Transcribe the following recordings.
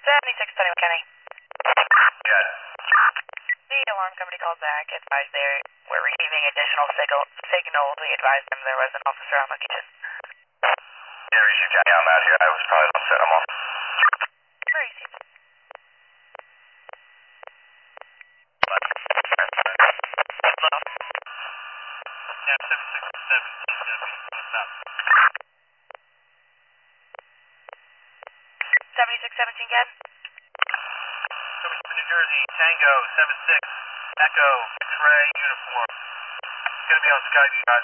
7621 Kenny. Good. The alarm company called back, advised they were receiving additional signals. We advised them there was an officer on location. Yeah, received Johnny. I'm out here. I was probably about to set him off. Where is he? Yeah, 7617 Ken? New Jersey, Tango, 76, Echo, X-ray, uniform. It's going to be on Skyview, guys.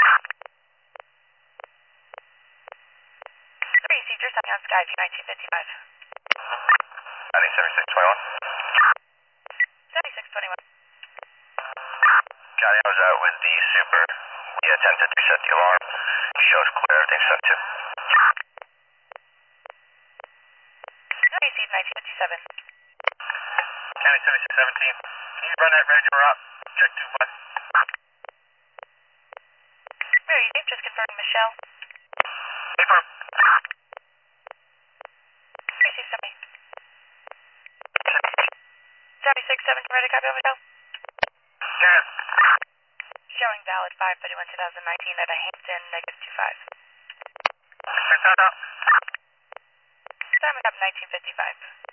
Where is he? You're on Skyview 1955. 7621. 7621. Johnny, I was out with the super. We attempted to set the alarm. Shows clear, everything's set too. Where is he? 1957. County 7617. Can you run that radio route? Check 2 1. Where is he? Just confirming Michelle. Paper. Where is he? 7617 ready to copy on Michelle? Yes. Showing valid 5/31/2019 at a Hampton -25. Check that out. Time up 1955.